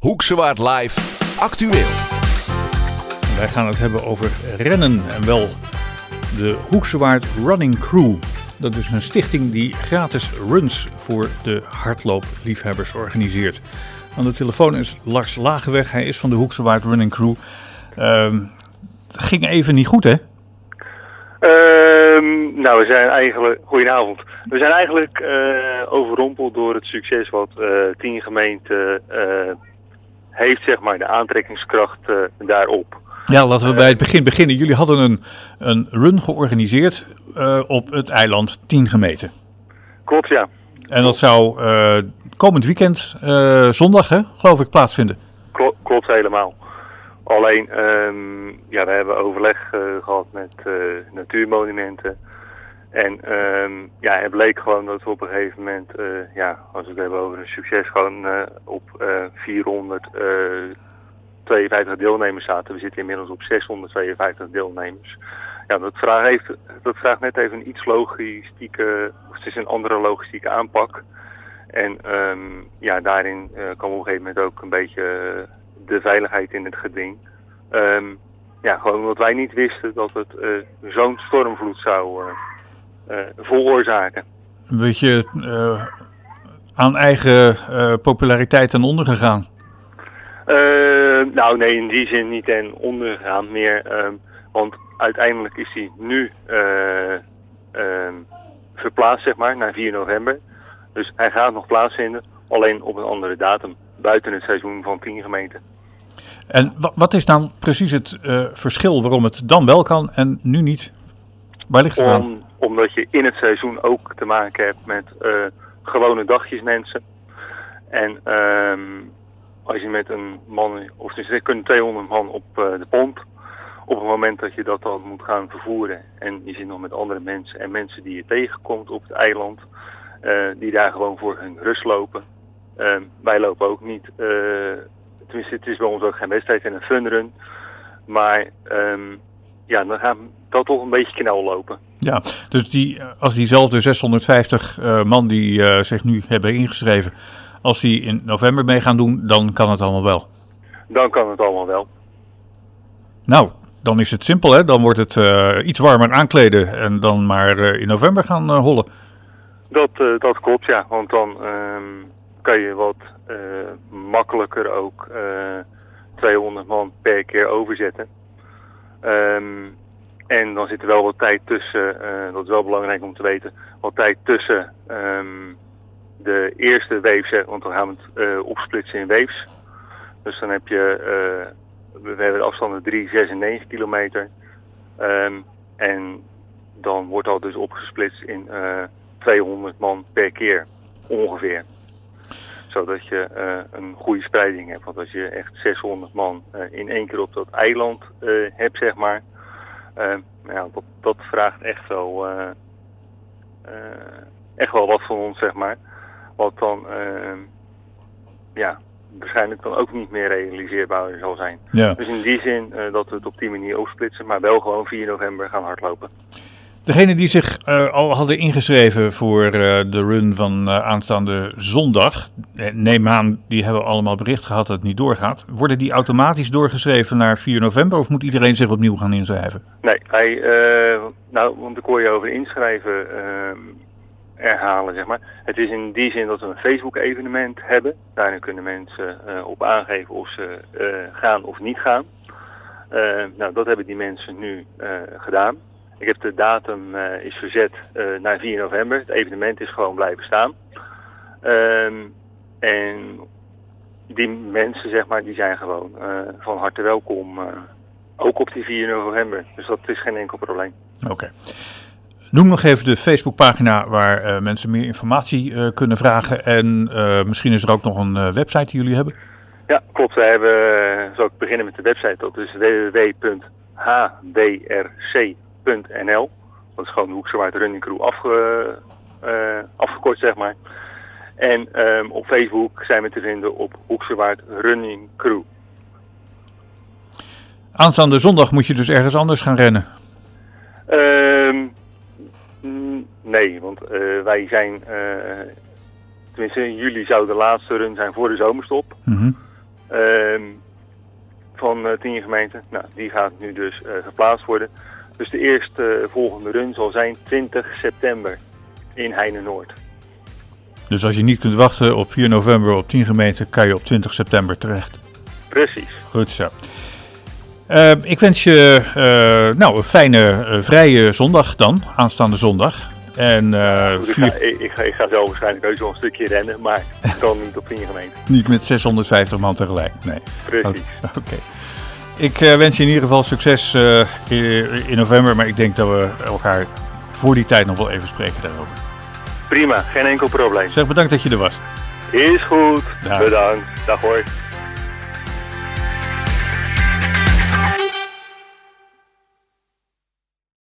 Hoekse Waard Live actueel. Wij gaan het hebben over rennen en wel de Hoekse Waard Running Crew. Dat is een stichting die gratis runs voor de hardloopliefhebbers organiseert. Aan de telefoon is Lars Lageweg, hij is van de Hoekse Waard Running Crew. Het ging even niet goed, hè? We zijn eigenlijk... Goedenavond. We zijn eigenlijk overrompeld door het succes wat 10 gemeenten heeft, zeg maar, de aantrekkingskracht daarop. Ja, laten we bij het begin beginnen. Jullie hadden een run georganiseerd op het eiland 10 gemeenten. Klopt, ja. En dat zou komend weekend, zondag, geloof ik, plaatsvinden. Klopt helemaal. Alleen, we hebben overleg gehad met natuurmonumenten. En het bleek gewoon dat we op een gegeven moment, als we het hebben over een succes, gewoon op 452 deelnemers zaten. We zitten inmiddels op 652 deelnemers. Ja, dat vraagt net even een iets logistieke, of het is een andere logistieke aanpak. En daarin kwam op een gegeven moment ook een beetje de veiligheid in het geding. Gewoon omdat wij niet wisten dat het zo'n stormvloed zou veroorzaken. Een beetje aan eigen populariteit ten onder gegaan? Nee, in die zin niet ten onder gegaan. Meer, want uiteindelijk is hij nu verplaatst, zeg maar, naar 4 november. Dus hij gaat nog plaatsvinden, alleen op een andere datum. Buiten het seizoen van 10 gemeenten. En wat is dan precies het verschil waarom het dan wel kan en nu niet? Waar ligt het aan? Omdat je in het seizoen ook te maken hebt met gewone dagjesmensen. En als je met een man, of er kunnen 200 man op de pont. Op het moment dat je dat dan moet gaan vervoeren. En je zit nog met andere mensen en mensen die je tegenkomt op het eiland. Die daar gewoon voor hun rust lopen. Wij lopen ook niet. Tenminste, het is bij ons ook geen wedstrijd en een funrun. Maar dan gaat dat toch een beetje knel lopen. Ja, dus als diezelfde 650 man die zich nu hebben ingeschreven, als die in november mee gaan doen, dan kan het allemaal wel? Dan kan het allemaal wel. Nou, dan is het simpel, hè? Dan wordt het iets warmer aankleden en dan maar in november gaan hollen. Dat klopt, ja. Want dan kan je wat makkelijker ook 200 man per keer overzetten. En dan zit er wel wat tijd tussen, dat is wel belangrijk om te weten, wat tijd tussen de eerste waves, want dan gaan we het opsplitsen in waves. Dus dan heb je, we hebben de afstanden 3, 6 en 9 kilometer. En dan wordt dat dus opgesplitst in 200 man per keer, ongeveer. Zodat je een goede spreiding hebt. Want als je echt 600 man in één keer op dat eiland hebt, zeg maar. Dat vraagt echt wel wat van ons, zeg maar. Wat dan waarschijnlijk dan ook niet meer realiseerbaar zal zijn. Ja. Dus in die zin dat we het op die manier opsplitsen, maar wel gewoon 4 november gaan hardlopen. Degenen die zich al hadden ingeschreven voor de run van aanstaande zondag, neem aan, die hebben allemaal bericht gehad dat het niet doorgaat. Worden die automatisch doorgeschreven naar 4 november of moet iedereen zich opnieuw gaan inschrijven? Nee, want ik hoor je over inschrijven herhalen, zeg maar. Het is in die zin dat we een Facebook-evenement hebben. Daarin kunnen mensen op aangeven of ze gaan of niet gaan. Dat hebben die mensen nu gedaan. Ik heb de datum is verzet naar 4 november. Het evenement is gewoon blijven staan. En die mensen, zeg maar, die zijn gewoon van harte welkom. Ook op die 4 november. Dus dat is geen enkel probleem. Oké. Noem nog even de Facebookpagina waar mensen meer informatie kunnen vragen. En misschien is er ook nog een website die jullie hebben? Ja, klopt. Wij hebben, zal ik beginnen met de website. Dat is www.hdrc.nl. Dat is gewoon de Hoekse Waard Running Crew afgekort, zeg maar. En op Facebook zijn we te vinden op Hoekse Waard Running Crew. Aanstaande zondag moet je dus ergens anders gaan rennen? Nee, want wij zijn... tenminste, in juli zou de laatste run zijn voor de zomerstop. Mm-hmm. van 10 gemeenten. Nou, die gaat nu dus geplaatst worden. Dus de eerste volgende run zal zijn 20 september in Heine-Noord. Dus als je niet kunt wachten op 4 november op 10 gemeenten, kan je op 20 september terecht. Precies. Goed zo. Ik wens je een fijne vrije zondag dan, aanstaande zondag. En, ik ga zo waarschijnlijk heus wel een stukje rennen, maar ik kan niet op 10 gemeenten. Niet met 650 man tegelijk, nee. Precies. Oké. Ik wens je in ieder geval succes in november, maar ik denk dat we elkaar voor die tijd nog wel even spreken daarover. Prima, geen enkel probleem. Zeg bedankt dat je er was. Is goed, Dag. bedankt. Dag hoor.